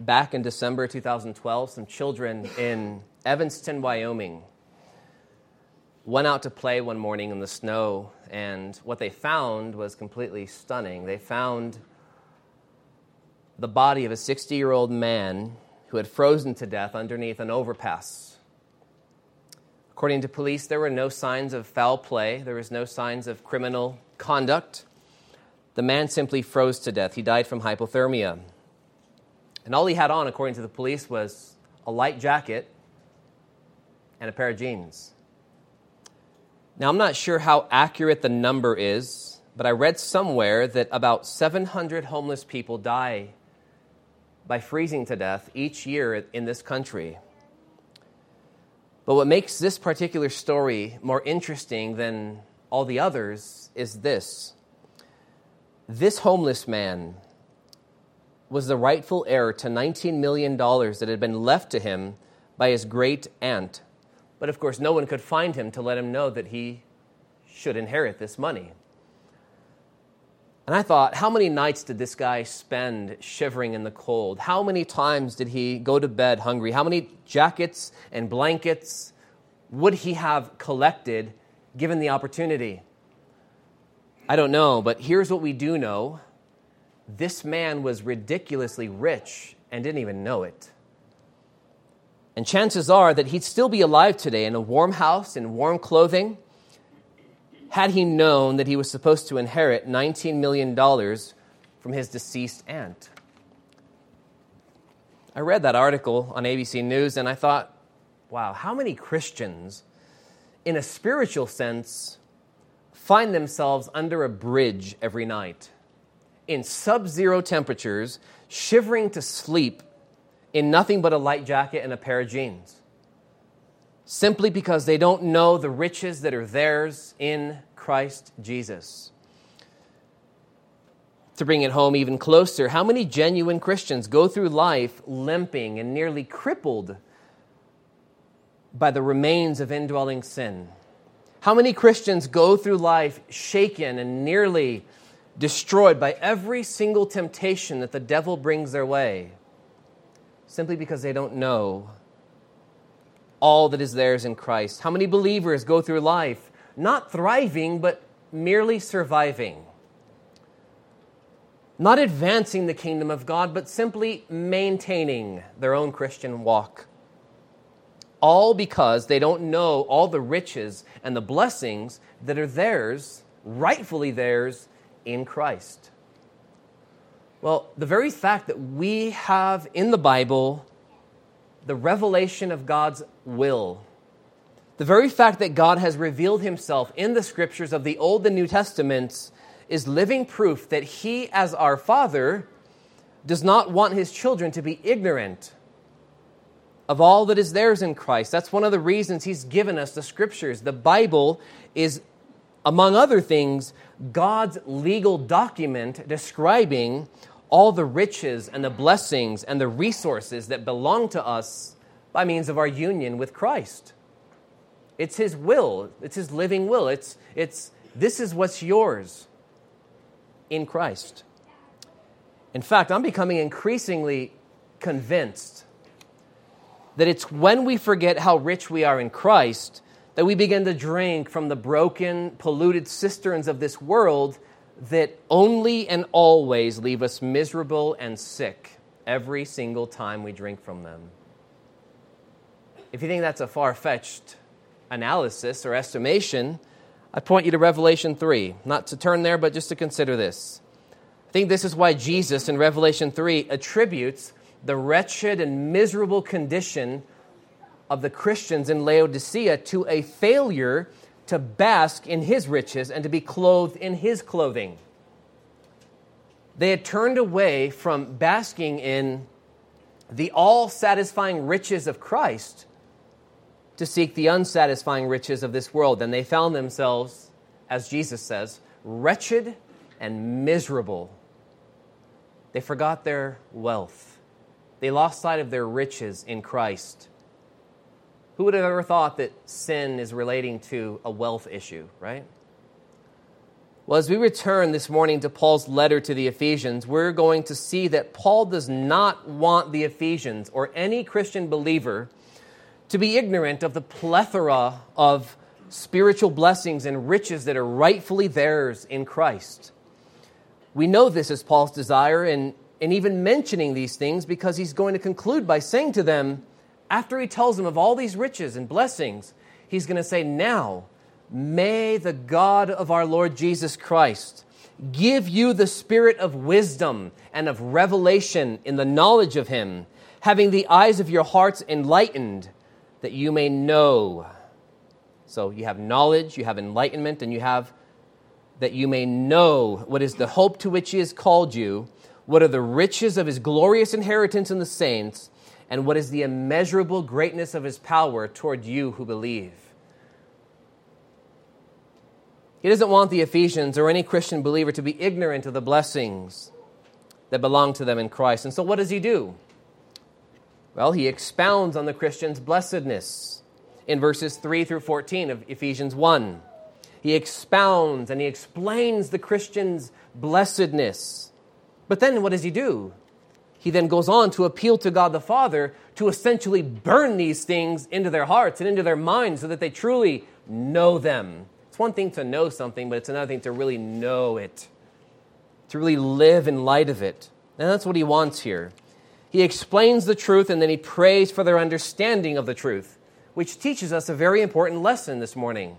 back in December 2012, some children in Evanston, Wyoming, went out to play one morning in the snow, and what they found was completely stunning. They found the body of a 60-year-old man who had frozen to death underneath an overpass. According to police, there were no signs of foul play. There was no signs of criminal conduct. The man simply froze to death. He died from hypothermia. And all he had on, according to the police, was a light jacket and a pair of jeans. Now, I'm not sure how accurate the number is, but I read somewhere that about 700 homeless people die by freezing to death each year in this country. But what makes this particular story more interesting than all the others is this. This homeless man was the rightful heir to $19 million that had been left to him by his great aunt. But of course, no one could find him to let him know that he should inherit this money. And I thought, how many nights did this guy spend shivering in the cold? How many times did he go to bed hungry? How many jackets and blankets would he have collected given the opportunity? I don't know, but here's what we do know. This man was ridiculously rich and didn't even know it. And chances are that he'd still be alive today in a warm house, in warm clothing, had he known that he was supposed to inherit $19 million from his deceased aunt. I read that article on ABC News and I thought, wow, how many Christians, in a spiritual sense, find themselves under a bridge every night, in sub-zero temperatures, shivering to sleep, in nothing but a light jacket and a pair of jeans, simply because they don't know the riches that are theirs in Christ Jesus. To bring it home even closer, how many genuine Christians go through life limping and nearly crippled by the remains of indwelling sin? How many Christians go through life shaken and nearly destroyed by every single temptation that the devil brings their way, simply because they don't know all that is theirs in Christ? How many believers go through life not thriving, but merely surviving? Not advancing the kingdom of God, but simply maintaining their own Christian walk. All because they don't know all the riches and the blessings that are theirs, rightfully theirs, in Christ. Well, the very fact that we have in the Bible the revelation of God's will, the very fact that God has revealed himself in the scriptures of the Old and New Testaments is living proof that he, as our Father, does not want his children to be ignorant of all that is theirs in Christ. That's one of the reasons he's given us the scriptures. The Bible is, among other things, God's legal document describing all the riches and the blessings and the resources that belong to us by means of our union with Christ. It's his will. It's his living will. It's this is what's yours in Christ. In fact, I'm becoming increasingly convinced that it's when we forget how rich we are in Christ that we begin to drink from the broken, polluted cisterns of this world that only and always leave us miserable and sick every single time we drink from them. If you think that's a far-fetched analysis or estimation, I point you to Revelation 3. Not to turn there, but just to consider this. I think this is why Jesus in Revelation 3 attributes the wretched and miserable condition of the Christians in Laodicea to a failure to bask in his riches and to be clothed in his clothing. They had turned away from basking in the all-satisfying riches of Christ to seek the unsatisfying riches of this world. And they found themselves, as Jesus says, wretched and miserable. They forgot their wealth. They lost sight of their riches in Christ. Who would have ever thought that sin is relating to a wealth issue, right? Well, as we return this morning to Paul's letter to the Ephesians, we're going to see that Paul does not want the Ephesians or any Christian believer to be ignorant of the plethora of spiritual blessings and riches that are rightfully theirs in Christ. We know this is Paul's desire in even mentioning these things, because he's going to conclude by saying to them, after he tells them of all these riches and blessings, he's going to say, now, may the God of our Lord Jesus Christ give you the spirit of wisdom and of revelation in the knowledge of him, having the eyes of your hearts enlightened, that you may know. So you have knowledge, you have enlightenment, and you have that you may know what is the hope to which he has called you, what are the riches of his glorious inheritance in the saints, and what is the immeasurable greatness of his power toward you who believe. He doesn't want the Ephesians or any Christian believer to be ignorant of the blessings that belong to them in Christ. And so what does he do? Well, he expounds on the Christian's blessedness in verses 3 through 14 of Ephesians 1. He expounds and he explains the Christian's blessedness. But then what does he do? He then goes on to appeal to God the Father to essentially burn these things into their hearts and into their minds so that they truly know them. It's one thing to know something, but it's another thing to really know it, to really live in light of it. And that's what he wants here. He explains the truth, and then he prays for their understanding of the truth, which teaches us a very important lesson this morning.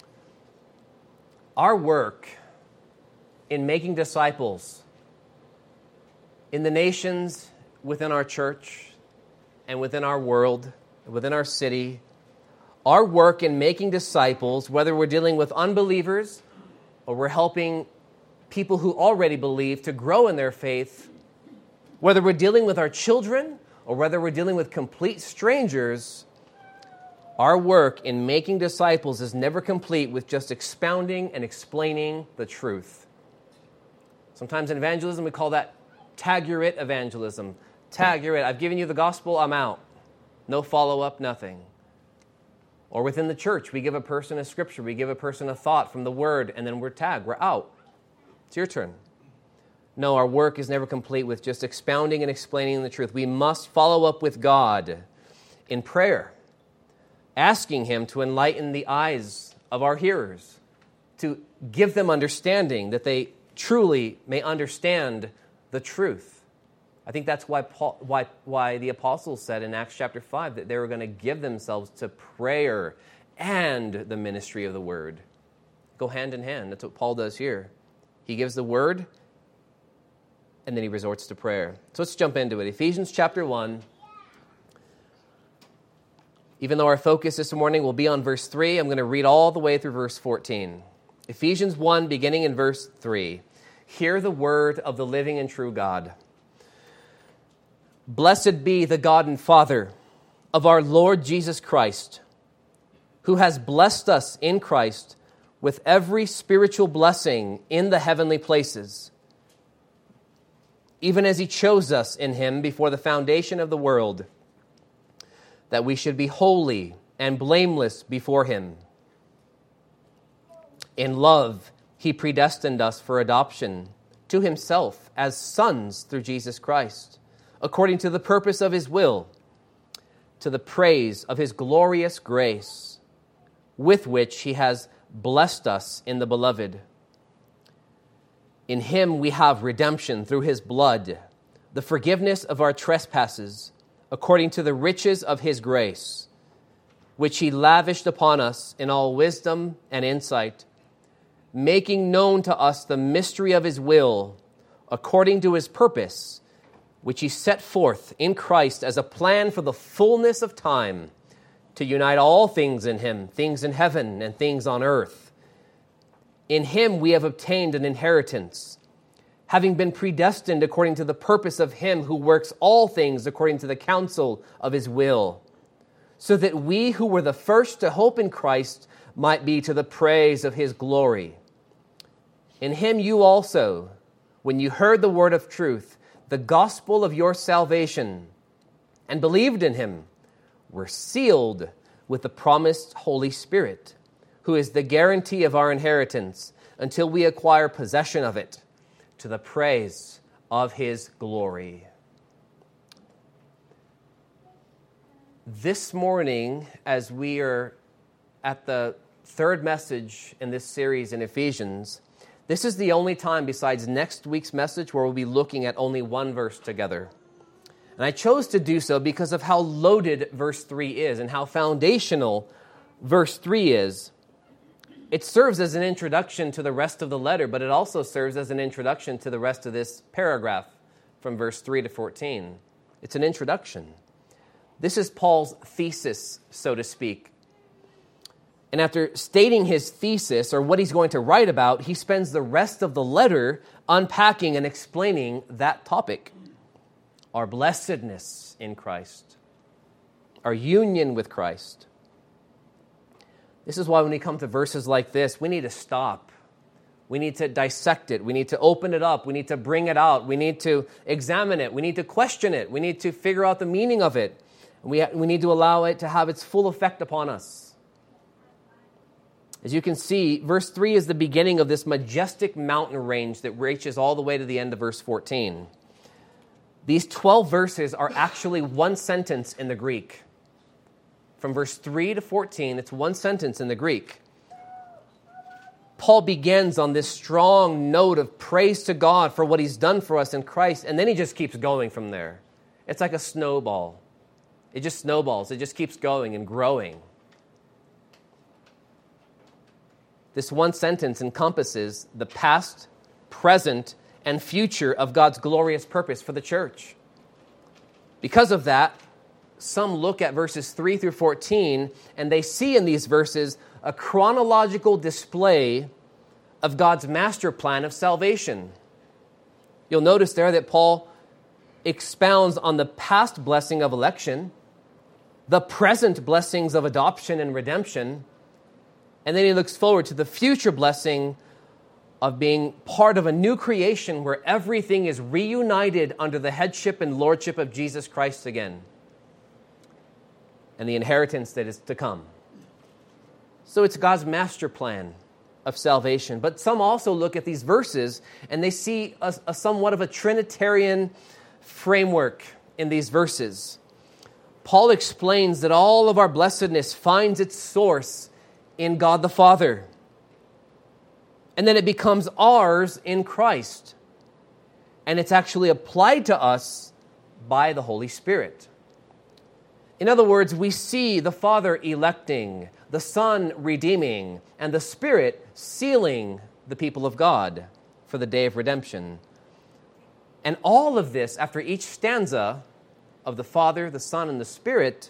Our work in making disciples in the nations, within our church, and within our world, within our city, our work in making disciples, whether we're dealing with unbelievers or we're helping people who already believe to grow in their faith, whether we're dealing with our children or whether we're dealing with complete strangers, our work in making disciples is never complete with just expounding and explaining the truth. Sometimes in evangelism we call that tag-your-it evangelism. Tag-your-it. I've given you the gospel, I'm out. No follow-up, nothing. Or within the church, we give a person a scripture, we give a person a thought from the word, and then we're tagged, we're out. It's your turn. No, our work is never complete with just expounding and explaining the truth. We must follow up with God in prayer, asking him to enlighten the eyes of our hearers, to give them understanding that they truly may understand the truth. I think that's why the apostles said in Acts chapter 5 that they were going to give themselves to prayer and the ministry of the word. Go hand in hand. That's what Paul does here. He gives the word, and then he resorts to prayer. So let's jump into it. Ephesians chapter 1. Even though our focus this morning will be on verse 3, I'm going to read all the way through verse 14. Ephesians 1, beginning in verse 3. Hear the word of the living and true God. Blessed be the God and Father of our Lord Jesus Christ, who has blessed us in Christ with every spiritual blessing in the heavenly places, even as he chose us in him before the foundation of the world, that we should be holy and blameless before him. In love, he predestined us for adoption to himself as sons through Jesus Christ, according to the purpose of his will, to the praise of his glorious grace, with which he has blessed us in the Beloved. In him we have redemption through his blood, the forgiveness of our trespasses, according to the riches of his grace, which he lavished upon us in all wisdom and insight, making known to us the mystery of his will, according to his purpose, which he set forth in Christ as a plan for the fullness of time, to unite all things in him, things in heaven and things on earth. In him we have obtained an inheritance, having been predestined according to the purpose of him who works all things according to the counsel of his will, so that we who were the first to hope in Christ might be to the praise of his glory. In him you also, when you heard the word of truth, the gospel of your salvation, and believed in him, were sealed with the promised Holy Spirit, who is the guarantee of our inheritance until we acquire possession of it, to the praise of his glory. This morning, as we are at the third message in this series in Ephesians, this is the only time besides next week's message where we'll be looking at only one verse together. And I chose to do so because of how loaded verse 3 is and how foundational verse 3 is. It serves as an introduction to the rest of the letter, but it also serves as an introduction to the rest of this paragraph from verse 3 to 14. It's an introduction. This is Paul's thesis, so to speak. And after stating his thesis, or what he's going to write about, he spends the rest of the letter unpacking and explaining that topic. Our blessedness in Christ. Our union with Christ. This is why when we come to verses like this, we need to stop. We need to dissect it. We need to open it up. We need to bring it out. We need to examine it. We need to question it. We need to figure out the meaning of it. We need to allow it to have its full effect upon us. As you can see, verse 3 is the beginning of this majestic mountain range that reaches all the way to the end of verse 14. These 12 verses are actually one sentence in the Greek. From verse 3 to 14, it's one sentence in the Greek. Paul begins on this strong note of praise to God for what he's done for us in Christ, and then he just keeps going from there. It's like a snowball. It just snowballs. It just keeps going and growing. This one sentence encompasses the past, present, and future of God's glorious purpose for the church. Because of that, some look at verses 3 through 14, and they see in these verses a chronological display of God's master plan of salvation. You'll notice there that Paul expounds on the past blessing of election, the present blessings of adoption and redemption, and then he looks forward to the future blessing of being part of a new creation where everything is reunited under the headship and lordship of Jesus Christ again, and the inheritance that is to come. So it's God's master plan of salvation. But some also look at these verses and they see a somewhat of a Trinitarian framework in these verses. Paul explains that all of our blessedness finds its source in God the Father. And then it becomes ours in Christ. And it's actually applied to us by the Holy Spirit. In other words, we see the Father electing, the Son redeeming, and the Spirit sealing the people of God for the day of redemption. And all of this, after each stanza of the Father, the Son, and the Spirit,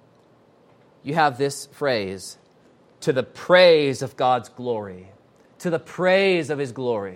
you have this phrase, to the praise of God's glory, to the praise of his glory.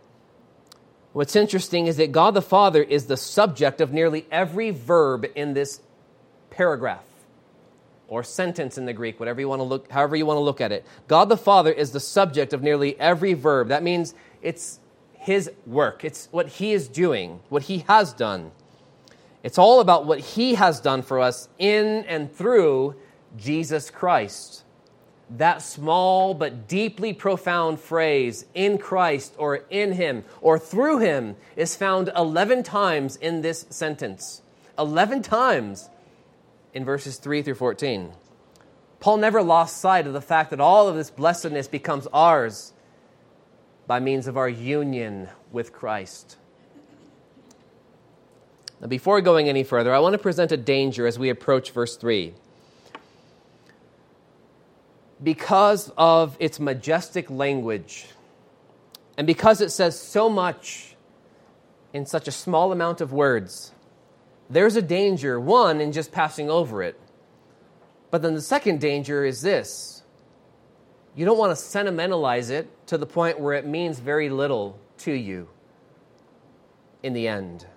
What's interesting is that God the Father is the subject of nearly every verb in this paragraph or sentence in the Greek, however you want to look at it. God the Father is the subject of nearly every verb. That means it's his work. It's what he is doing, what he has done. It's all about what he has done for us in and through Jesus Christ. That small but deeply profound phrase, in Christ or in him or through him, is found 11 times in this sentence. 11 times in verses 3 through 14. Paul never lost sight of the fact that all of this blessedness becomes ours by means of our union with Christ. Now, before going any further, I want to present a danger as we approach verse 3. Because of its majestic language, and because it says so much in such a small amount of words, there's a danger, one, in just passing over it. But then the second danger is this. You don't want to sentimentalize it to the point where it means very little to you in the end.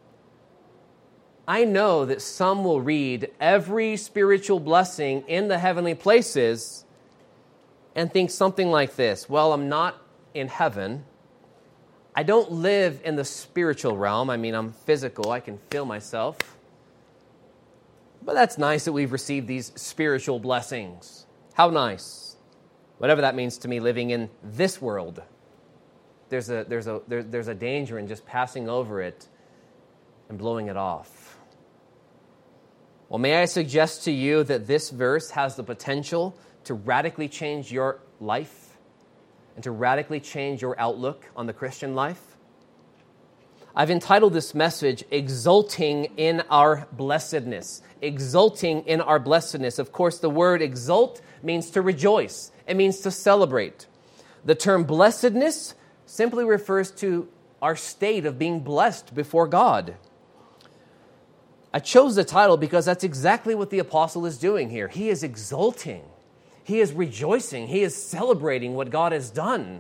I know that some will read every spiritual blessing in the heavenly places and think something like this. Well, I'm not in heaven. I don't live in the spiritual realm. I mean, I'm physical. I can feel myself. But that's nice that we've received these spiritual blessings. How nice. Whatever that means to me living in this world. there's a danger in just passing over it and blowing it off. Well, may I suggest to you that this verse has the potential to radically change your life and to radically change your outlook on the Christian life? I've entitled this message, Exulting in Our Blessedness. Exulting in our blessedness. Of course, the word exult means to rejoice. It means to celebrate. The term blessedness simply refers to our state of being blessed before God. I chose the title because that's exactly what the apostle is doing here. He is exulting. He is rejoicing. He is celebrating what God has done.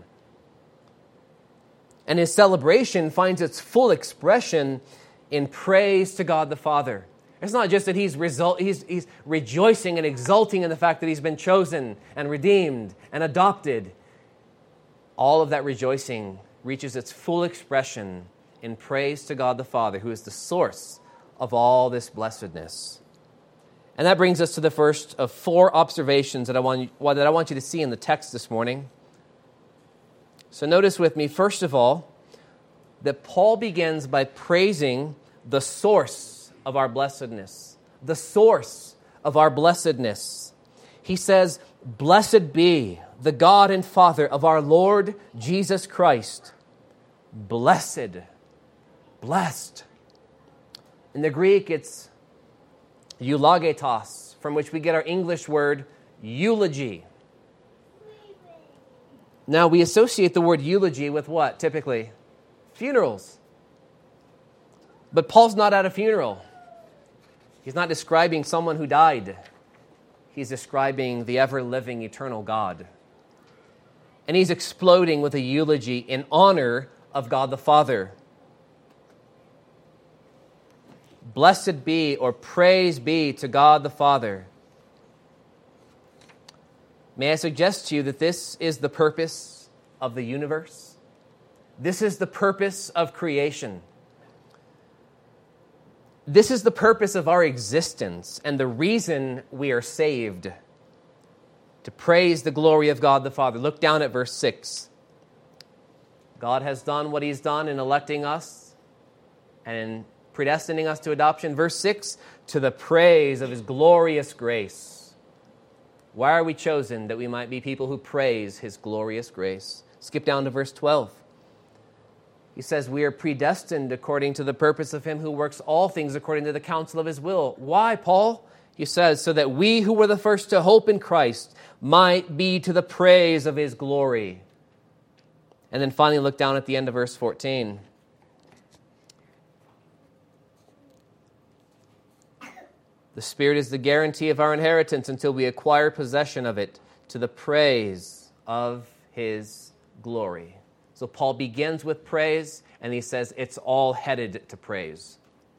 And his celebration finds its full expression in praise to God the Father. It's not just that he's rejoicing and exulting in the fact that he's been chosen and redeemed and adopted. All of that rejoicing reaches its full expression in praise to God the Father, who is the source of all this blessedness. And that brings us to the first of four observations that I want you to see in the text this morning. So notice with me, first of all, that Paul begins by praising the source of our blessedness. The source of our blessedness. He says, "Blessed be the God and Father of our Lord Jesus Christ." Blessed. Blessed. In the Greek, it's eulogetos, from which we get our English word eulogy. Now, we associate the word eulogy with what, typically? Funerals. But Paul's not at a funeral. He's not describing someone who died. He's describing the ever-living, eternal God. And he's exploding with a eulogy in honor of God the Father. Blessed be, or praise be to God the Father. May I suggest to you that this is the purpose of the universe? This is the purpose of creation. This is the purpose of our existence and the reason we are saved. To praise the glory of God the Father. Look down at verse 6. God has done what he's done in electing us and in predestining us to adoption. Verse 6, to the praise of his glorious grace. Why are we chosen? That we might be people who praise his glorious grace. Skip down to verse 12. He says, we are predestined according to the purpose of him who works all things according to the counsel of his will. Why, Paul? He says, so that we who were the first to hope in Christ might be to the praise of his glory. And then finally look down at the end of verse 14. The Spirit is the guarantee of our inheritance until we acquire possession of it to the praise of his glory. So Paul begins with praise, and he says it's all headed to praise.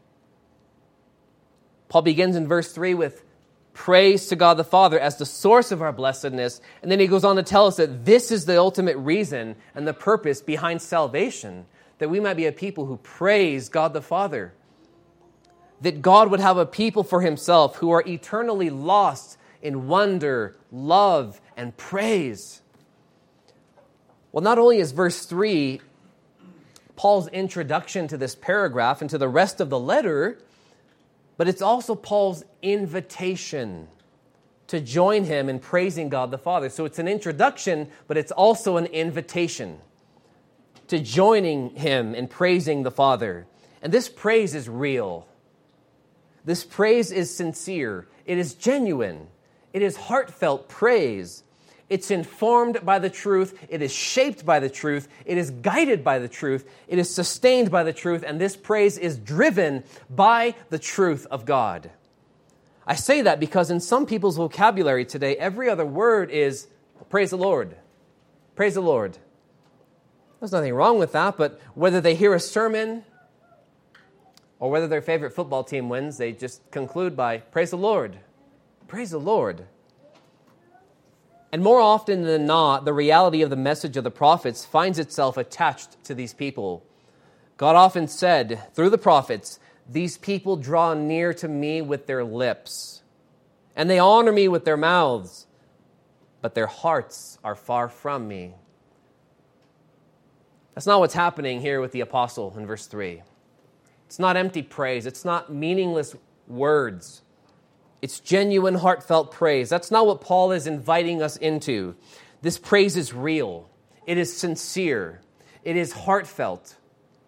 Paul begins in verse 3 with praise to God the Father as the source of our blessedness, and then he goes on to tell us that this is the ultimate reason and the purpose behind salvation, that we might be a people who praise God the Father. That God would have a people for himself who are eternally lost in wonder, love, and praise. Well, not only is verse 3 Paul's introduction to this paragraph and to the rest of the letter, but it's also Paul's invitation to join him in praising God the Father. So it's an introduction, but it's also an invitation to joining him in praising the Father. And this praise is real. This praise is sincere. It is genuine. It is heartfelt praise. It's informed by the truth. It is shaped by the truth. It is guided by the truth. It is sustained by the truth. And this praise is driven by the truth of God. I say that because in some people's vocabulary today, every other word is praise the Lord. Praise the Lord. There's nothing wrong with that, but whether they hear a sermon or whether their favorite football team wins, they just conclude by, praise the Lord. Praise the Lord. And more often than not, the reality of the message of the prophets finds itself attached to these people. God often said, through the prophets, these people draw near to me with their lips, and they honor me with their mouths, but their hearts are far from me. That's not what's happening here with the apostle in verse 3. It's not empty praise. It's not meaningless words. It's genuine, heartfelt praise. That's not what Paul is inviting us into. This praise is real. It is sincere. It is heartfelt.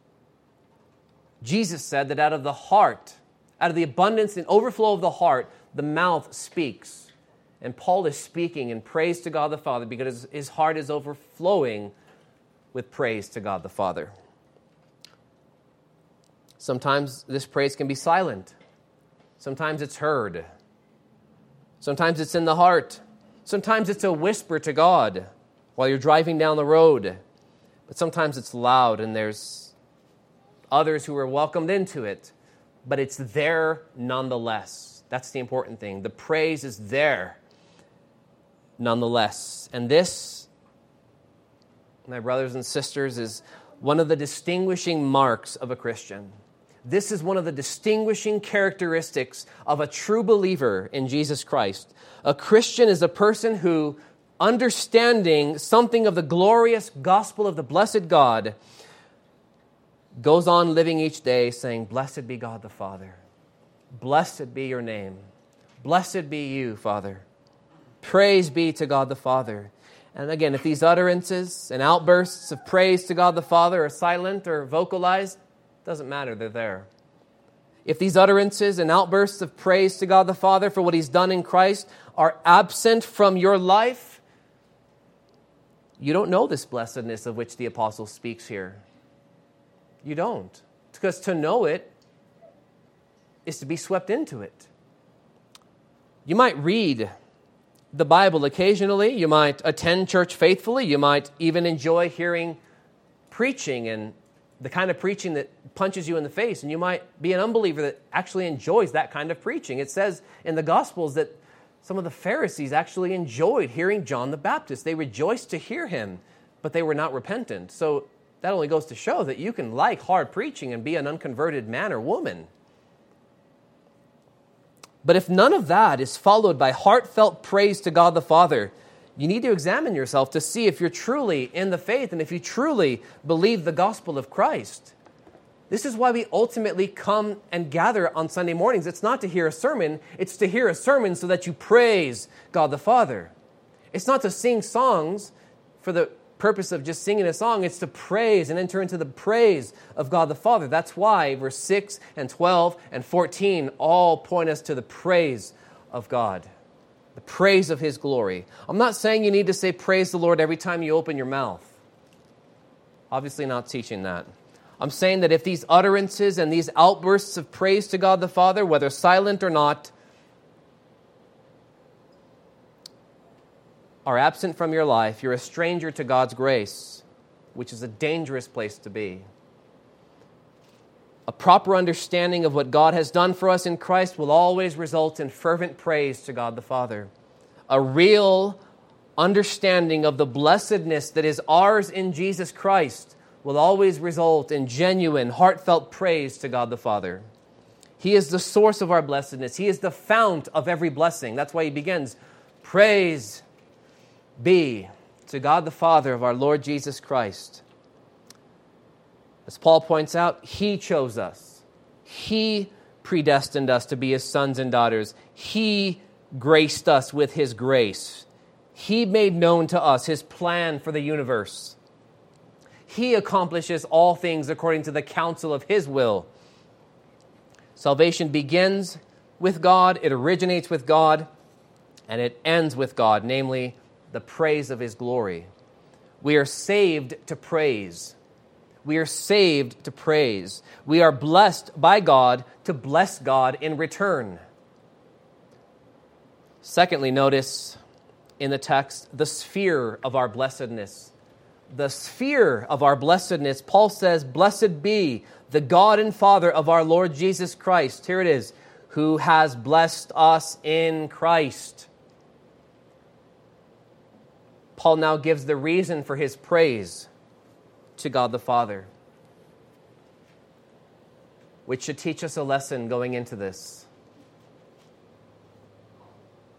Jesus said that out of the heart, out of the abundance and overflow of the heart, the mouth speaks. And Paul is speaking in praise to God the Father because his heart is overflowing with praise to God the Father. Sometimes this praise can be silent. Sometimes it's heard. Sometimes it's in the heart. Sometimes it's a whisper to God while you're driving down the road. But sometimes it's loud and there's others who are welcomed into it. But it's there nonetheless. That's the important thing. The praise is there nonetheless. And this, my brothers and sisters, is one of the distinguishing marks of a Christian. This is one of the distinguishing characteristics of a true believer in Jesus Christ. A Christian is a person who, understanding something of the glorious gospel of the blessed God, goes on living each day saying, "Blessed be God the Father. Blessed be your name. Blessed be you, Father. Praise be to God the Father." And again, if these utterances and outbursts of praise to God the Father are silent or vocalized, doesn't matter, they're there. If these utterances and outbursts of praise to God the Father for what He's done in Christ are absent from your life, you don't know this blessedness of which the apostle speaks here. You don't. Because to know it is to be swept into it. You might read the Bible occasionally. You might attend church faithfully. You might even enjoy hearing preaching and the kind of preaching that punches you in the face. And you might be an unbeliever that actually enjoys that kind of preaching. It says in the Gospels that some of the Pharisees actually enjoyed hearing John the Baptist. They rejoiced to hear him, but they were not repentant. So that only goes to show that you can like hard preaching and be an unconverted man or woman. But if none of that is followed by heartfelt praise to God the Father, you need to examine yourself to see if you're truly in the faith and if you truly believe the gospel of Christ. This is why we ultimately come and gather on Sunday mornings. It's not to hear a sermon, it's to hear a sermon so that you praise God the Father. It's not to sing songs for the purpose of just singing a song. It's to praise and enter into the praise of God the Father. That's why verse 6 and 12 and 14 all point us to the praise of God, the praise of His glory. I'm not saying you need to say praise the Lord every time you open your mouth. Obviously not teaching that. I'm saying that if these utterances and these outbursts of praise to God the Father, whether silent or not, are absent from your life, you're a stranger to God's grace, which is a dangerous place to be. A proper understanding of what God has done for us in Christ will always result in fervent praise to God the Father. A real understanding of the blessedness that is ours in Jesus Christ will always result in genuine, heartfelt praise to God the Father. He is the source of our blessedness. He is the fount of every blessing. That's why he begins, "Praise be to God the Father of our Lord Jesus Christ." As Paul points out, He chose us. He predestined us to be His sons and daughters. He graced us with His grace. He made known to us His plan for the universe. He accomplishes all things according to the counsel of His will. Salvation begins with God, it originates with God, and it ends with God, namely the praise of His glory. We are saved to praise. We are saved to praise. We are blessed by God to bless God in return. Secondly, notice in the text the sphere of our blessedness. The sphere of our blessedness, Paul says, "Blessed be the God and Father of our Lord Jesus Christ." Here it is, "who has blessed us in Christ." Paul now gives the reason for his praise to God the Father, which should teach us a lesson going into this.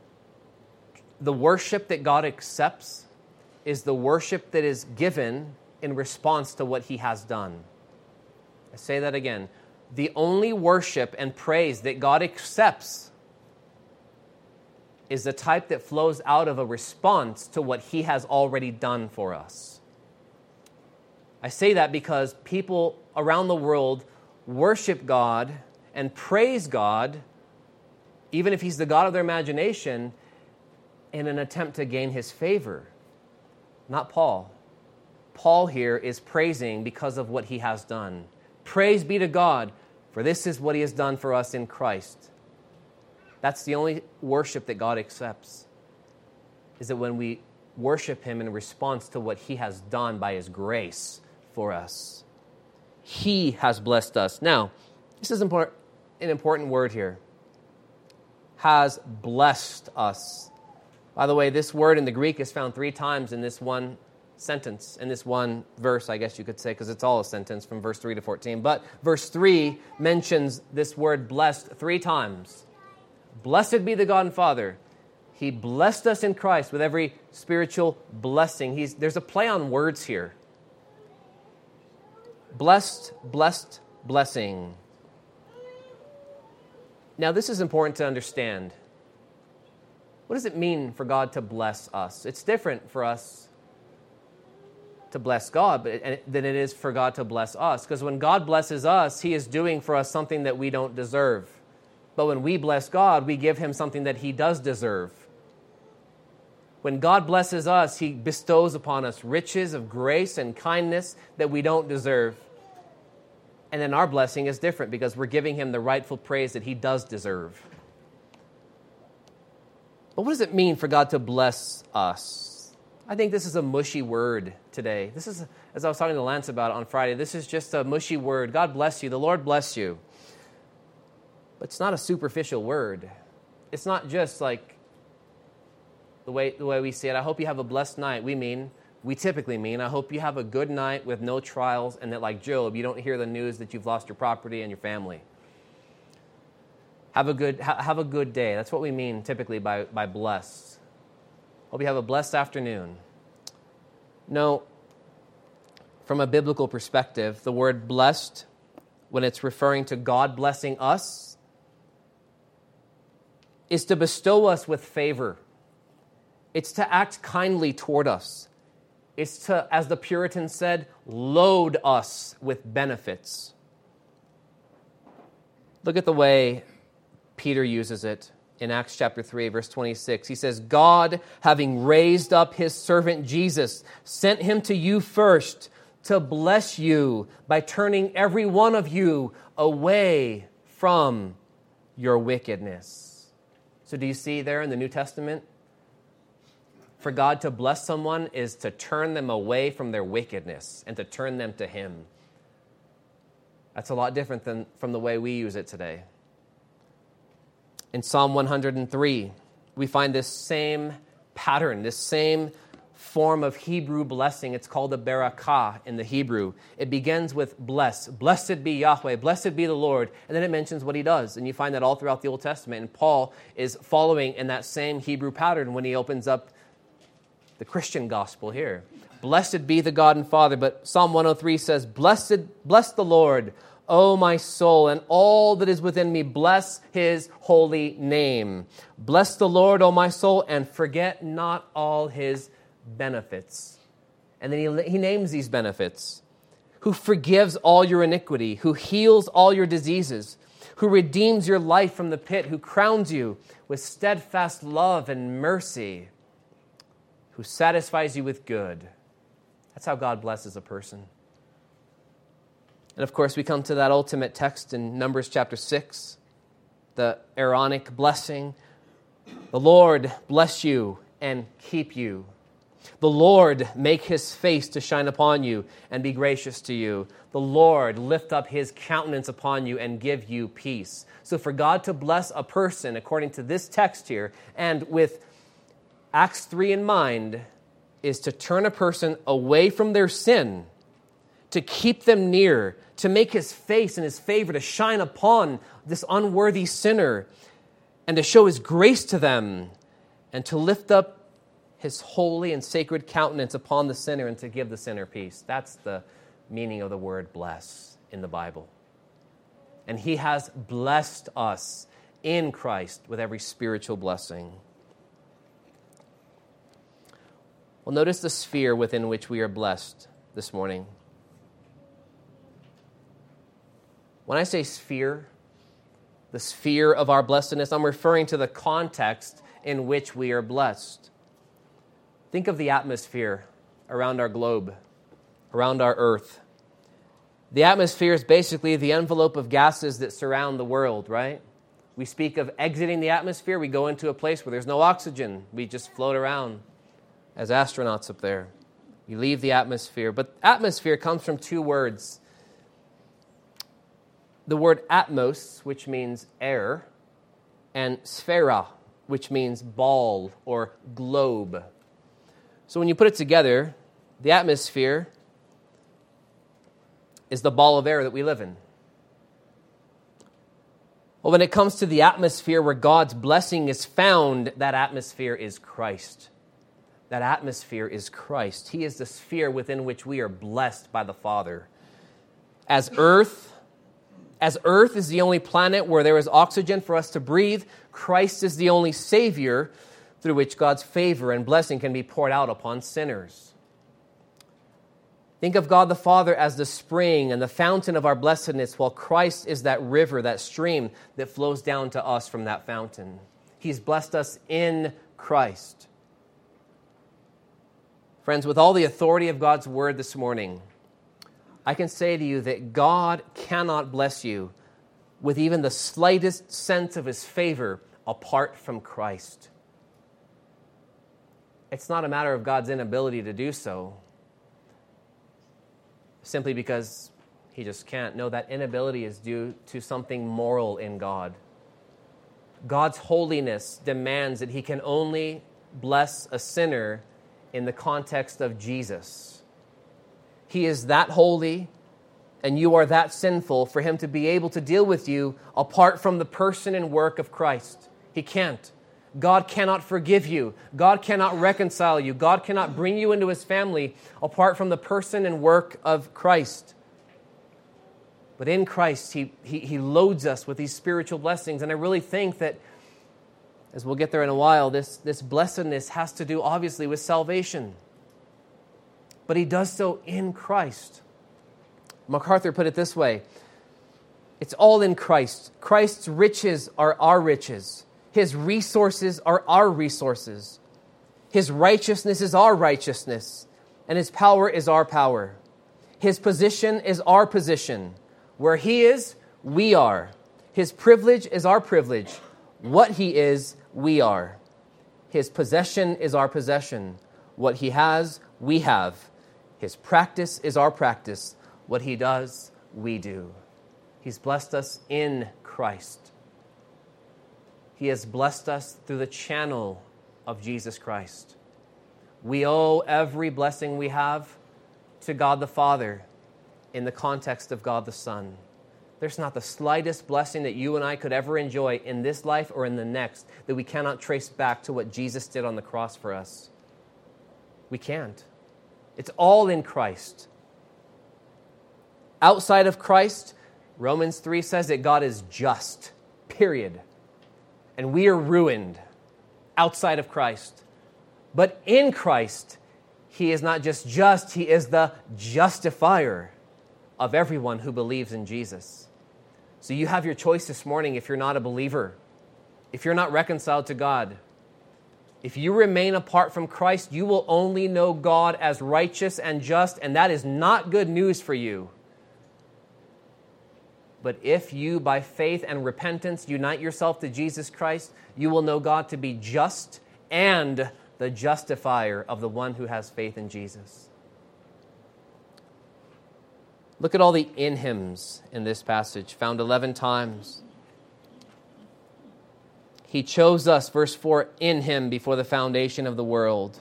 The worship that God accepts is the worship that is given in response to what he has done. I say that again. The only worship and praise that God accepts is the type that flows out of a response to what he has already done for us. I say that because people around the world worship God and praise God, even if he's the God of their imagination, in an attempt to gain his favor. Not Paul. Paul here is praising because of what he has done. Praise be to God, for this is what he has done for us in Christ. That's the only worship that God accepts, is that when we worship him in response to what he has done by his grace for us. He has blessed us. Now, this is an important word here. Has blessed us. By the way, this word in the Greek is found 3 times in this one sentence, in this one verse, I guess you could say, because it's all a sentence from verse 3 to 14. But verse 3 mentions this word blessed 3 times. Blessed be the God and Father. He blessed us in Christ with every spiritual blessing. There's a play on words here. Blessed, blessed, blessing. Now, this is important to understand. What does it mean for God to bless us? It's different for us to bless God than it is for God to bless us. Because when God blesses us, he is doing for us something that we don't deserve. But when we bless God, we give him something that he does deserve. When God blesses us, he bestows upon us riches of grace and kindness that we don't deserve. And then our blessing is different because we're giving him the rightful praise that he does deserve. But what does it mean for God to bless us? I think this is a mushy word today. This is, as I was talking to Lance about on Friday, this is just a mushy word. God bless you. The Lord bless you. But it's not a superficial word. It's not just like the way we say it. I hope you have a blessed night. We typically mean, I hope you have a good night with no trials and that, like Job, you don't hear the news that you've lost your property and your family. Have a good day. That's what we mean typically by blessed. Hope you have a blessed afternoon. No, from a biblical perspective, the word blessed, when it's referring to God blessing us, is to bestow us with favor. It's to act kindly toward us. It's to, as the Puritans said, load us with benefits. Look at the way Peter uses it in Acts chapter 3, verse 26. He says, God, having raised up his servant Jesus, sent him to you first to bless you by turning every one of you away from your wickedness. So do you see there in the New Testament? For God to bless someone is to turn them away from their wickedness and to turn them to him. That's a lot different than from the way we use it today. In Psalm 103, we find this same pattern, this same form of Hebrew blessing. It's called a barakah in the Hebrew. It begins with bless. Blessed be Yahweh. Blessed be the Lord. And then it mentions what he does. And you find that all throughout the Old Testament. And Paul is following in that same Hebrew pattern when he opens up the Christian gospel here. Blessed be the God and Father. But Psalm 103 says, bless the Lord, O my soul, and all that is within me. Bless his holy name. Bless the Lord, O my soul, and forget not all his benefits. And then he names these benefits. Who forgives all your iniquity, who heals all your diseases, who redeems your life from the pit, who crowns you with steadfast love and mercy, who satisfies you with good. That's how God blesses a person. And of course, we come to that ultimate text in Numbers chapter 6, the Aaronic blessing. The Lord bless you and keep you. The Lord make his face to shine upon you and be gracious to you. The Lord lift up his countenance upon you and give you peace. So for God to bless a person, according to this text here, and with Acts 3 in mind, is to turn a person away from their sin, to keep them near, to make his face and his favor to shine upon this unworthy sinner, and to show his grace to them, and to lift up his holy and sacred countenance upon the sinner and to give the sinner peace. That's the meaning of the word bless in the Bible. And he has blessed us in Christ with every spiritual blessing. Well, notice the sphere within which we are blessed this morning. When I say sphere, the sphere of our blessedness, I'm referring to the context in which we are blessed. Think of the atmosphere around our globe, around our earth. The atmosphere is basically the envelope of gases that surround the world, right? We speak of exiting the atmosphere. We go into a place where there's no oxygen. We just float around as astronauts up there. You leave the atmosphere. But atmosphere comes from two words. The word atmos, which means air, and sphera, which means ball or globe. So when you put it together, the atmosphere is the ball of air that we live in. Well, when it comes to the atmosphere where God's blessing is found, that atmosphere is Christ. That atmosphere is Christ. He is the sphere within which we are blessed by the Father. As Earth is the only planet where there is oxygen for us to breathe, Christ is the only Savior through which God's favor and blessing can be poured out upon sinners. Think of God the Father as the spring and the fountain of our blessedness, while Christ is that river, that stream that flows down to us from that fountain. He's blessed us in Christ. Friends, with all the authority of God's word this morning, I can say to you that God cannot bless you with even the slightest sense of his favor apart from Christ. It's not a matter of God's inability to do so, simply because he just can't. No, that inability is due to something moral in God. God's holiness demands that he can only bless a sinner in the context of Jesus. He is that holy, and you are that sinful for him to be able to deal with you apart from the person and work of Christ. He can't. God cannot forgive you. God cannot reconcile you. God cannot bring you into his family apart from the person and work of Christ. But in Christ, he loads us with these spiritual blessings. And I really think that, as we'll get there in a while, this blessedness has to do, obviously, with salvation. But he does so in Christ. MacArthur put it this way: it's all in Christ. Christ's riches are our riches. His resources are our resources. His righteousness is our righteousness. And his power is our power. His position is our position. Where he is, we are. His privilege is our privilege. What he is, we are. His possession is our possession. What he has, we have. His practice is our practice. What he does, we do. He's blessed us in Christ. He has blessed us through the channel of Jesus Christ. We owe every blessing we have to God the Father in the context of God the Son. There's not the slightest blessing that you and I could ever enjoy in this life or in the next that we cannot trace back to what Jesus did on the cross for us. We can't. It's all in Christ. Outside of Christ, Romans 3 says that God is just, period. And we are ruined outside of Christ. But in Christ, he is not just, he is the justifier of everyone who believes in Jesus. So you have your choice this morning if you're not a believer, if you're not reconciled to God. If you remain apart from Christ, you will only know God as righteous and just, and that is not good news for you. But if you, by faith and repentance, unite yourself to Jesus Christ, you will know God to be just and the justifier of the one who has faith in Jesus. Look at all the in hymns in this passage, found 11 times. He chose us, verse 4, in him before the foundation of the world.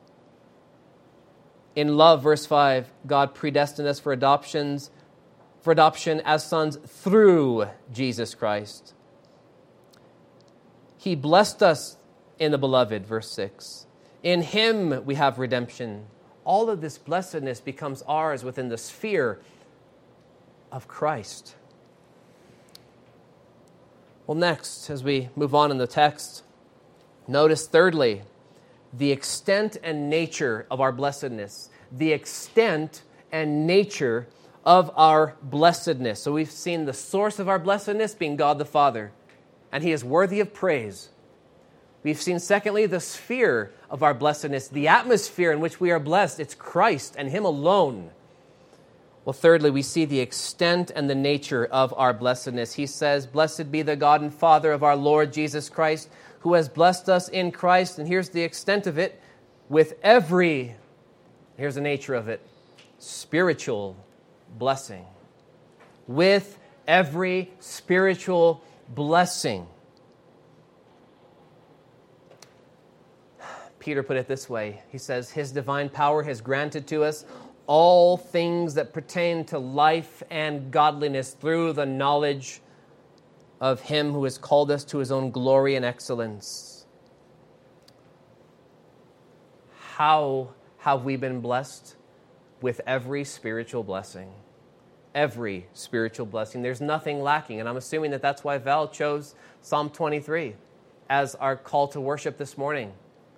In love, verse 5, God predestined us for adoption as sons through Jesus Christ. He blessed us in the beloved, verse 6. In him we have redemption. All of this blessedness becomes ours within the sphere of Christ. Well, next, as we move on in the text, notice thirdly, the extent and nature of our blessedness. The extent and nature of our blessedness. So we've seen the source of our blessedness being God the Father, and he is worthy of praise. We've seen, secondly, the sphere of our blessedness, the atmosphere in which we are blessed. It's Christ and him alone. Well, thirdly, we see the extent and the nature of our blessedness. He says, "Blessed be the God and Father of our Lord Jesus Christ, who has blessed us in Christ," and here's the extent of it, here's the nature of it, spiritual blessing. With every spiritual blessing. Peter put it this way. He says, "His divine power has granted to us all things that pertain to life and godliness through the knowledge of him who has called us to his own glory and excellence." How have we been blessed? With every spiritual blessing. Every spiritual blessing. There's nothing lacking. And I'm assuming that that's why Val chose Psalm 23 as our call to worship this morning.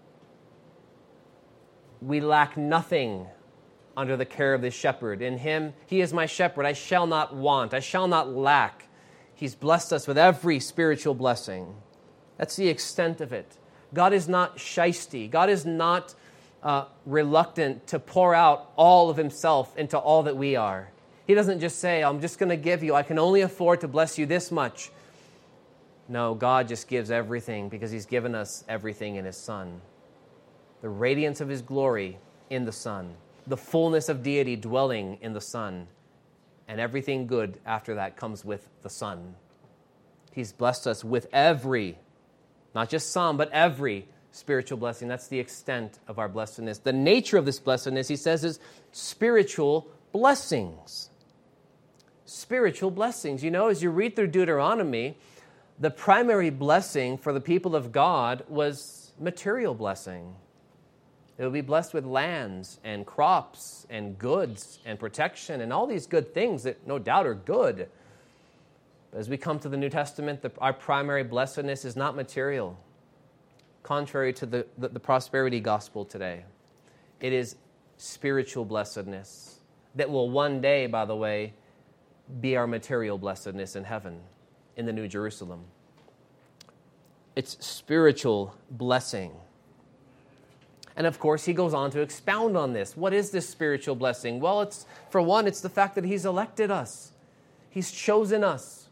We lack nothing under the care of this shepherd. In him, he is my shepherd. I shall not want. I shall not lack. He's blessed us with every spiritual blessing. That's the extent of it. God is not shysty. God is not reluctant to pour out all of himself into all that we are. He doesn't just say, "I'm just going to give you. I can only afford to bless you this much." No, God just gives everything because he's given us everything in his Son. The radiance of his glory in the Son. The fullness of deity dwelling in the Son. And everything good after that comes with the Son. He's blessed us with every, not just some, but every spiritual blessing. That's the extent of our blessedness. The nature of this blessedness, he says, is spiritual blessings. Spiritual blessings. You know, as you read through Deuteronomy, the primary blessing for the people of God was material blessing. They will be blessed with lands and crops and goods and protection and all these good things that no doubt are good. But as we come to the New Testament, our primary blessedness is not material, contrary to the prosperity gospel today. It is spiritual blessedness that will one day, by the way, be our material blessedness in heaven, in the New Jerusalem. It's spiritual blessing. And of course, he goes on to expound on this. What is this spiritual blessing? Well, it's the fact that he's elected us. He's chosen us.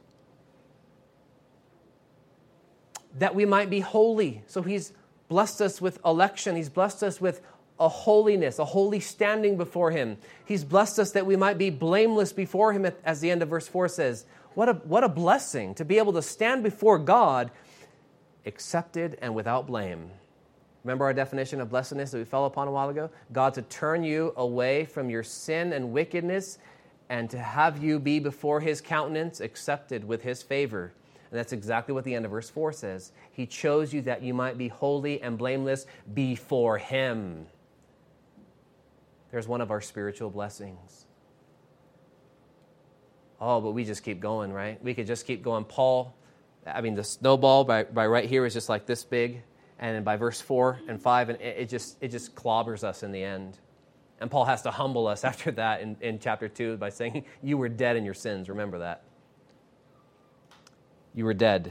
That we might be holy. So he's blessed us with election. He's blessed us with a holiness, a holy standing before him. He's blessed us that we might be blameless before him, as the end of verse 4 says. What a blessing to be able to stand before God accepted and without blame. Remember our definition of blessedness that we fell upon a while ago? God to turn you away from your sin and wickedness and to have you be before his countenance, accepted with his favor. And that's exactly what the end of verse 4 says. He chose you that you might be holy and blameless before him. There's one of our spiritual blessings. Oh, but we just keep going, right? We could just keep going. The snowball by right here is just like this big. And then by verse 4 and 5, and it just clobbers us in the end. And Paul has to humble us after that in chapter 2 by saying, you were dead in your sins. Remember that. You were dead.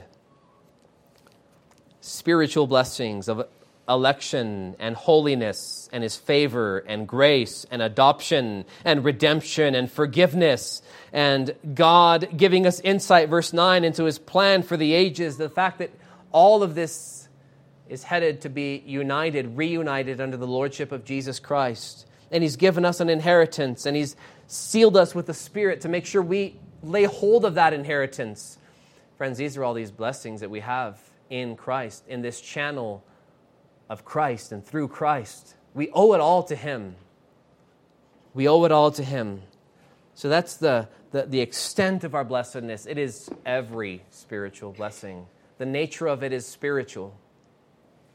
Spiritual blessings of election and holiness and his favor and grace and adoption and redemption and forgiveness and God giving us insight, verse 9, into his plan for the ages. The fact that all of this is headed to be reunited under the lordship of Jesus Christ. And he's given us an inheritance, and he's sealed us with the Spirit to make sure we lay hold of that inheritance. Friends, these are all these blessings that we have in Christ, in this channel of Christ and through Christ. We owe it all to him. We owe it all to him. So that's the extent of our blessedness. It is every spiritual blessing. The nature of it is spiritual.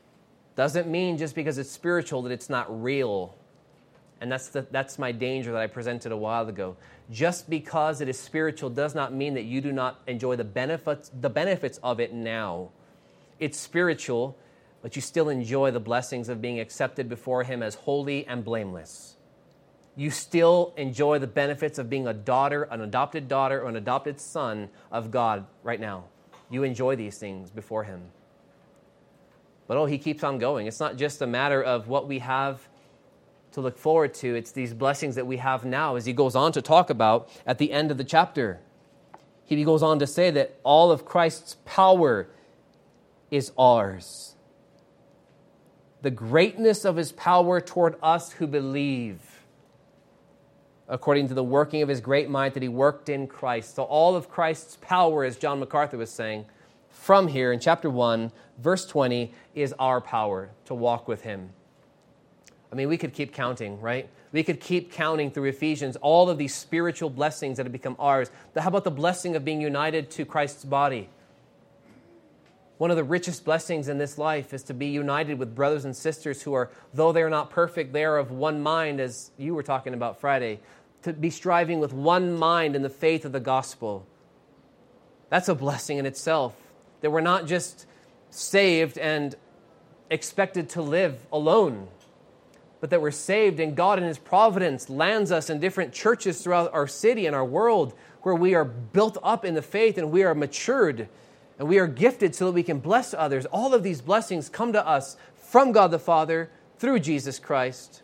Doesn't mean just because it's spiritual that it's not real. And that's my danger that I presented a while ago. Just because it is spiritual does not mean that you do not enjoy the benefits of it now. It's spiritual, but you still enjoy the blessings of being accepted before Him as holy and blameless. You still enjoy the benefits of being a daughter, an adopted daughter, or an adopted son of God right now. You enjoy these things before Him. But He keeps on going. It's not just a matter of what we have to look forward to. It's these blessings that we have now, as he goes on to talk about at the end of the chapter. He goes on to say that all of Christ's power is ours. The greatness of His power toward us who believe, according to the working of His great might that He worked in Christ. So all of Christ's power, as John MacArthur was saying, from here in chapter 1, verse 20, is our power to walk with Him. I mean, we could keep counting, right? We could keep counting through Ephesians all of these spiritual blessings that have become ours. How about the blessing of being united to Christ's body? One of the richest blessings in this life is to be united with brothers and sisters who are, though they are not perfect, they are of one mind, as you were talking about Friday, to be striving with one mind in the faith of the gospel. That's a blessing in itself, that we're not just saved and expected to live alone, but that we're saved and God in His providence lands us in different churches throughout our city and our world where we are built up in the faith and we are matured and we are gifted so that we can bless others. All of these blessings come to us from God the Father through Jesus Christ.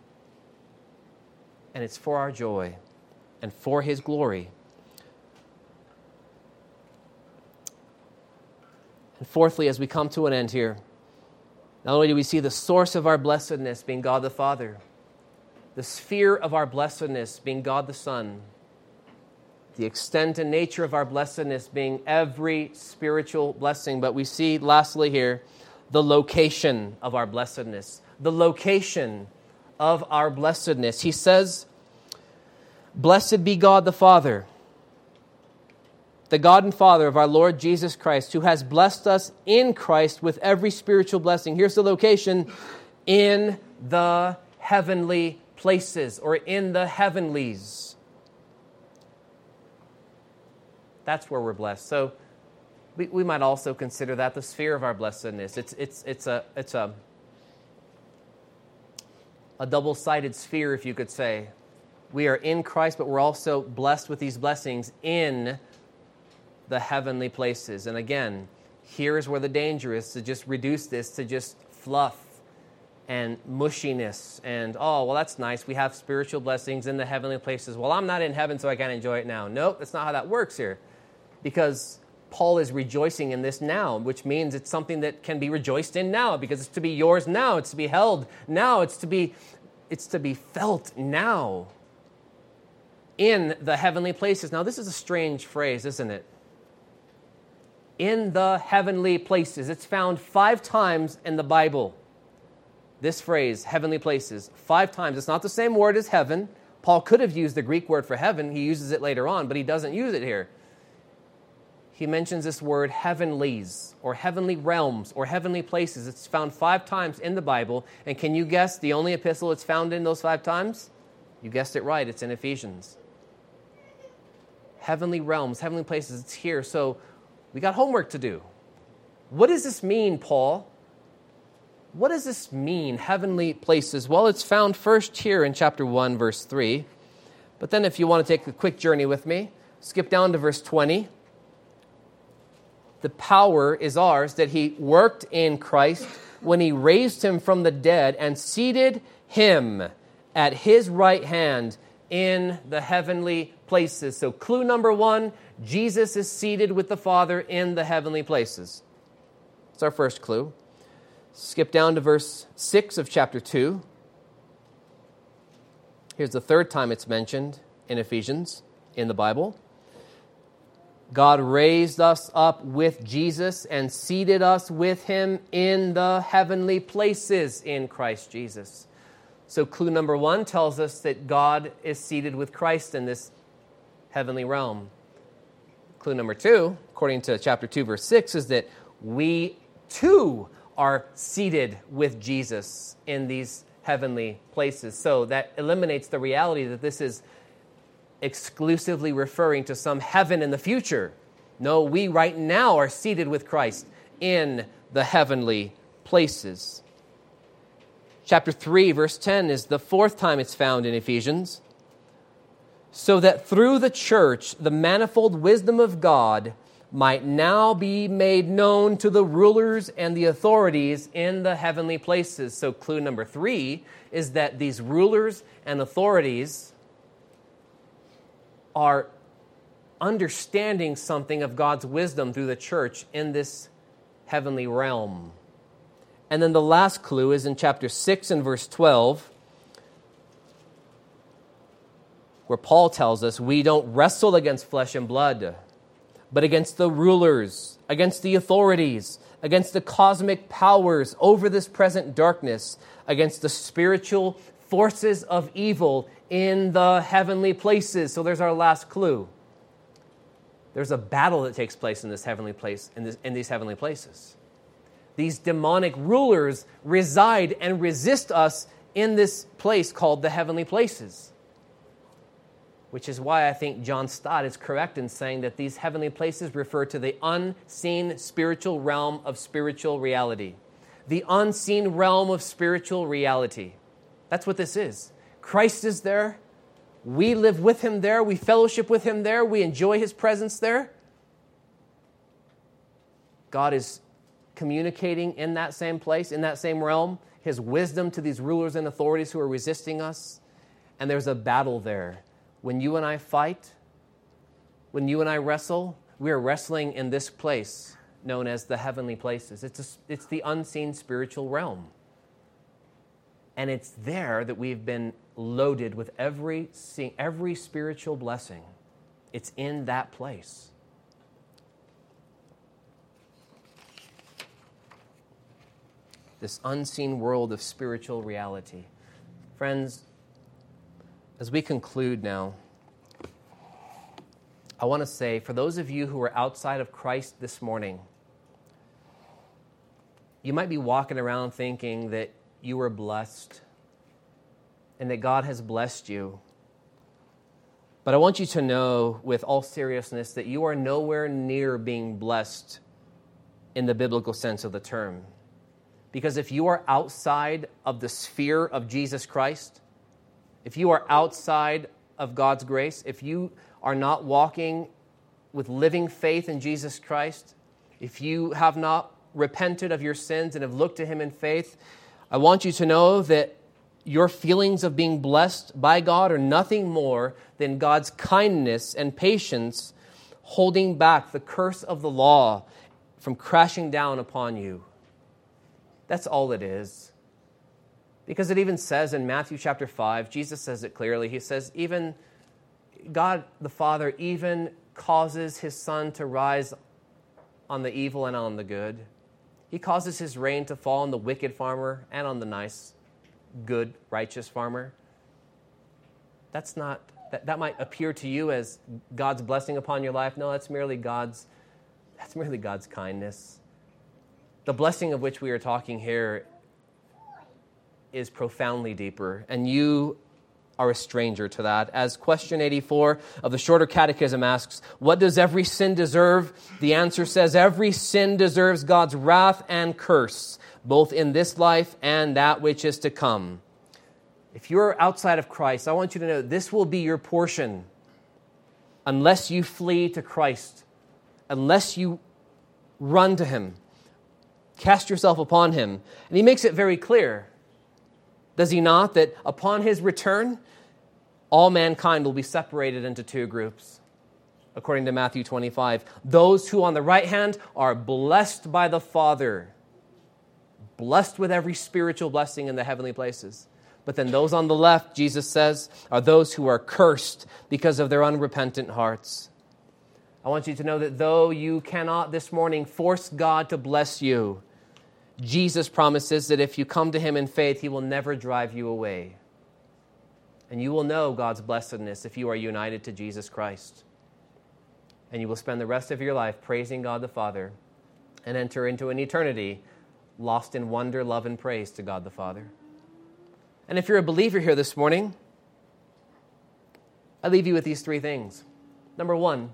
And it's for our joy and for His glory. And fourthly, as we come to an end here, not only do we see the source of our blessedness being God the Father, the sphere of our blessedness being God the Son, the extent and nature of our blessedness being every spiritual blessing, but we see lastly here the location of our blessedness. The location of our blessedness. He says, "Blessed be God the Father, the God and Father of our Lord Jesus Christ, who has blessed us in Christ with every spiritual blessing." Here's the location: in the heavenly places, or in the heavenlies. That's where we're blessed. So we might also consider that the sphere of our blessedness. It's a double-sided sphere, if you could say. We are in Christ, but we're also blessed with these blessings in the heavenly places. And again, here is where the danger is, to just reduce this to just fluff and mushiness and, oh, well, that's nice. We have spiritual blessings in the heavenly places. Well, I'm not in heaven, so I can't enjoy it now. Nope, that's not how that works here. Because Paul is rejoicing in this now, which means it's something that can be rejoiced in now, because it's to be yours now. It's to be held now. It's to be felt now in the heavenly places. Now, this is a strange phrase, isn't it? In the heavenly places. It's found 5 times in the Bible. This phrase, heavenly places, 5 times. It's not the same word as heaven. Paul could have used the Greek word for heaven. He uses it later on, but he doesn't use it here. He mentions this word heavenlies, or heavenly realms, or heavenly places. It's found 5 times in the Bible. And can you guess the only epistle it's found in those 5 times? You guessed it right. It's in Ephesians. Heavenly realms, heavenly places, it's here. So we got homework to do. What does this mean, Paul? What does this mean, heavenly places? Well, it's found first here in chapter 1, verse 3. But then if you want to take a quick journey with me, skip down to verse 20. The power is ours that He worked in Christ when He raised Him from the dead and seated Him at His right hand in the heavenly places. So clue number 1, Jesus is seated with the Father in the heavenly places. That's our first clue. Skip down to verse 6 of chapter 2. Here's the 3rd time it's mentioned in Ephesians in the Bible. God raised us up with Jesus and seated us with Him in the heavenly places in Christ Jesus. So clue number 1 tells us that God is seated with Christ in this heavenly realm. Clue number 2, according to chapter 2, verse 6, is that we too are seated with Jesus in these heavenly places. So that eliminates the reality that this is exclusively referring to some heaven in the future. No, we right now are seated with Christ in the heavenly places. Chapter 3, verse 10 is the fourth time it's found in Ephesians. So that through the church, the manifold wisdom of God might now be made known to the rulers and the authorities in the heavenly places. So clue number 3 is that these rulers and authorities are understanding something of God's wisdom through the church in this heavenly realm. And then the last clue is in chapter 6 and verse 12, where Paul tells us we don't wrestle against flesh and blood, but against the rulers, against the authorities, against the cosmic powers over this present darkness, against the spiritual forces of evil in the heavenly places. So there's our last clue. There's a battle that takes place in this heavenly place, in these heavenly places. These demonic rulers reside and resist us in this place called the heavenly places. Which is why I think John Stott is correct in saying that these heavenly places refer to the unseen spiritual realm of spiritual reality. The unseen realm of spiritual reality. That's what this is. Christ is there. We live with him there. We fellowship with him there. We enjoy his presence there. God is communicating in that same place, in that same realm, his wisdom to these rulers and authorities who are resisting us. And there's a battle there. When you and I fight, when you and I wrestle, we are wrestling in this place known as the heavenly places. It's the unseen spiritual realm. And it's there that we've been loaded with every spiritual blessing. It's in that place. This unseen world of spiritual reality. Friends, as we conclude now, I want to say, for those of you who are outside of Christ this morning, you might be walking around thinking that you were blessed and that God has blessed you. But I want you to know with all seriousness that you are nowhere near being blessed in the biblical sense of the term. Because if you are outside of the sphere of Jesus Christ, if you are outside of God's grace, if you are not walking with living faith in Jesus Christ, if you have not repented of your sins and have looked to him in faith, I want you to know that your feelings of being blessed by God are nothing more than God's kindness and patience holding back the curse of the law from crashing down upon you. That's all it is. Because it even says in Matthew chapter 5, Jesus says it clearly. He says, even God the Father even causes his sun to rise on the evil and on the good. He causes his rain to fall on the wicked farmer and on the nice, good, righteous farmer. That's not, that might appear to you as God's blessing upon your life. No, that's merely God's kindness. The blessing of which we are talking here is profoundly deeper, and you are a stranger to that. As question 84 of the Shorter Catechism asks, what does every sin deserve? The answer says every sin deserves God's wrath and curse, both in this life and that which is to come. If you're outside of Christ, I want you to know this will be your portion unless you flee to Christ, unless you run to him, cast yourself upon him. And he makes it very clear, does he not, that upon his return, all mankind will be separated into two groups, according to Matthew 25. Those who on the right hand are blessed by the Father, blessed with every spiritual blessing in the heavenly places. But then those on the left, Jesus says, are those who are cursed because of their unrepentant hearts. I want you to know that though you cannot this morning force God to bless you, Jesus promises that if you come to him in faith, he will never drive you away. And you will know God's blessedness if you are united to Jesus Christ. And you will spend the rest of your life praising God the Father and enter into an eternity lost in wonder, love, and praise to God the Father. And if you're a believer here this morning, I leave you with these three things. Number one,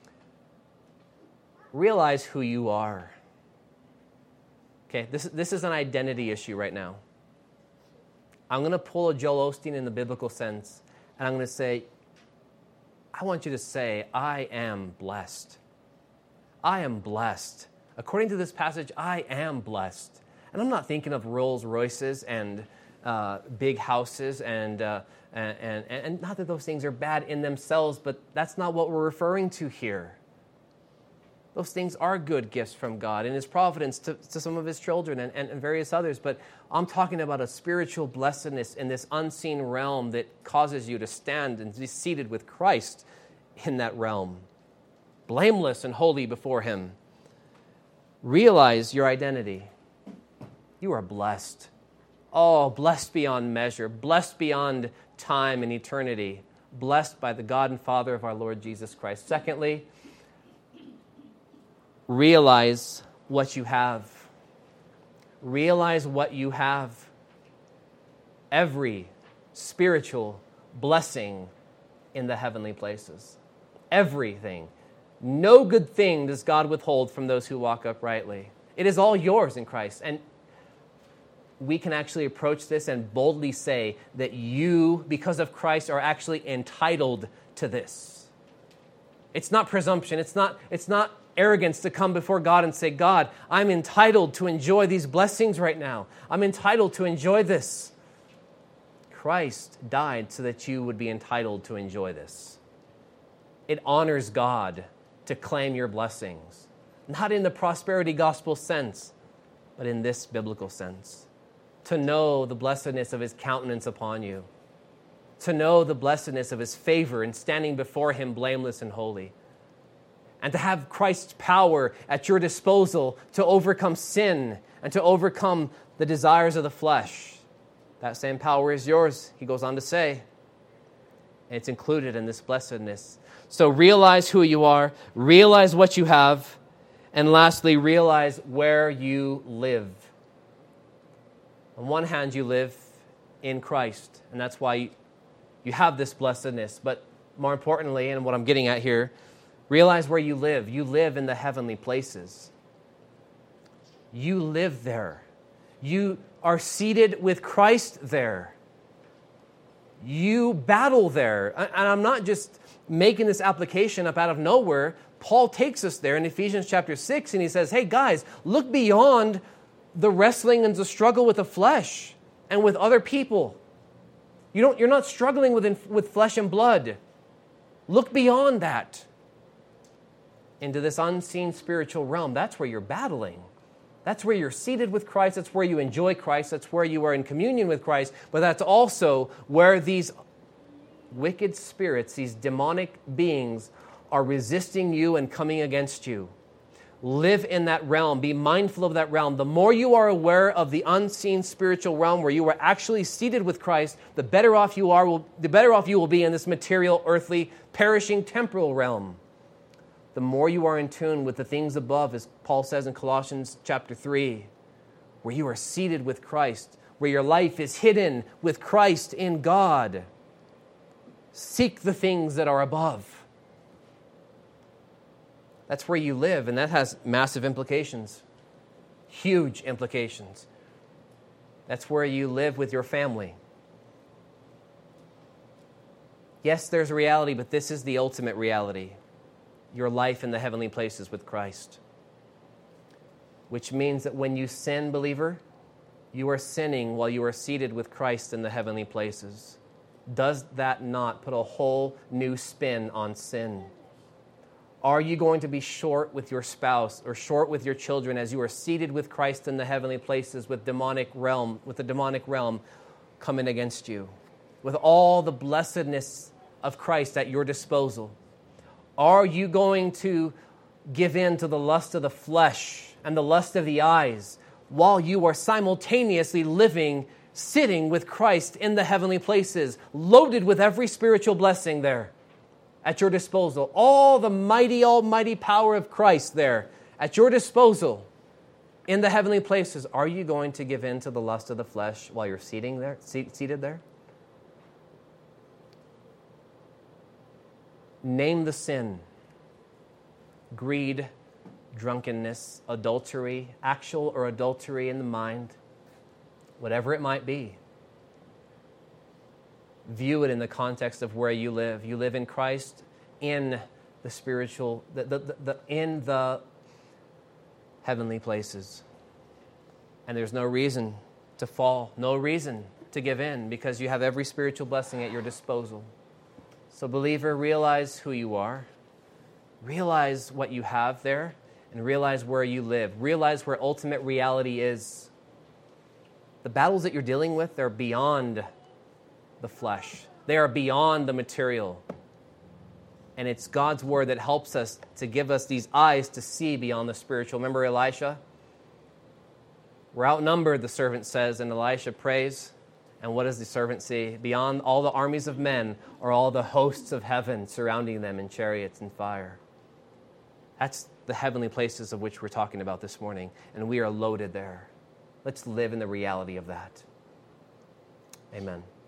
realize who you are. Okay, this is an identity issue right now. I'm going to pull a Joel Osteen in the biblical sense, and I'm going to say, I want you to say, I am blessed. I am blessed. According to this passage, I am blessed. And I'm not thinking of Rolls Royces and big houses and not that those things are bad in themselves, but that's not what we're referring to here. Those things are good gifts from God and His providence to some of His children and various others. But I'm talking about a spiritual blessedness in this unseen realm that causes you to stand and be seated with Christ in that realm, blameless and holy before Him. Realize your identity. You are blessed. Oh, blessed beyond measure, blessed beyond time and eternity, blessed by the God and Father of our Lord Jesus Christ. Secondly, realize what you have. Realize what you have. Every spiritual blessing in the heavenly places. Everything. No good thing does God withhold from those who walk uprightly. It is all yours in Christ. And we can actually approach this and boldly say that you, because of Christ, are actually entitled to this. It's not presumption. It's not arrogance to come before God and say, God, I'm entitled to enjoy these blessings right now. I'm entitled to enjoy this. Christ died so that you would be entitled to enjoy this. It honors God to claim your blessings, not in the prosperity gospel sense, but in this biblical sense. To know the blessedness of His countenance upon you, to know the blessedness of His favor in standing before Him blameless and holy, and to have Christ's power at your disposal to overcome sin and to overcome the desires of the flesh. That same power is yours, he goes on to say. And it's included in this blessedness. So realize who you are, realize what you have, and lastly, realize where you live. On one hand, you live in Christ, and that's why you have this blessedness. But more importantly, and what I'm getting at here, realize where you live. You live in the heavenly places. You live there. You are seated with Christ there. You battle there. And I'm not just making this application up out of nowhere. Paul takes us there in Ephesians chapter 6, and he says, hey guys, look beyond the wrestling and the struggle with the flesh and with other people. You're not struggling with flesh and blood. Look beyond that into this unseen spiritual realm. That's where you're battling. That's where you're seated with Christ. That's where you enjoy Christ. That's where you are in communion with Christ. But that's also where these wicked spirits, these demonic beings, are resisting you and coming against you. Live in that realm. Be mindful of that realm. The more you are aware of the unseen spiritual realm where you are actually seated with Christ, the better off you will be in this material, earthly, perishing, temporal realm. The more you are in tune with the things above, as Paul says in Colossians chapter 3, where you are seated with Christ, where your life is hidden with Christ in God. Seek the things that are above. That's where you live, and that has massive implications, huge implications. That's where you live with your family. Yes, there's a reality, but this is the ultimate reality. Your life in the heavenly places with Christ. Which means that when you sin, believer, you are sinning while you are seated with Christ in the heavenly places. Does that not put a whole new spin on sin? Are you going to be short with your spouse or short with your children as you are seated with Christ in the heavenly places with the demonic realm coming against you? With all the blessedness of Christ at your disposal? Are you going to give in to the lust of the flesh and the lust of the eyes while you are simultaneously sitting with Christ in the heavenly places, loaded with every spiritual blessing there at your disposal? All the mighty, almighty power of Christ there at your disposal. In the heavenly places, are you going to give in to the lust of the flesh while you're seated there? Name the sin. Greed, drunkenness, adultery, actual or adultery in the mind, whatever it might be. View it in the context of where you live. You live in Christ, in the spiritual, in the heavenly places. And there's no reason to fall, no reason to give in, because you have every spiritual blessing at your disposal. So, believer, realize who you are. Realize what you have there, and realize where you live. Realize where ultimate reality is. The battles that you're dealing with, they're beyond the flesh. They are beyond the material. And it's God's word that helps us to give us these eyes to see beyond the spiritual. Remember Elisha? We're outnumbered, the servant says, and Elisha prays. And what does the servant see? Beyond all the armies of men are all the hosts of heaven surrounding them in chariots and fire. That's the heavenly places of which we're talking about this morning, and we are loaded there. Let's live in the reality of that. Amen.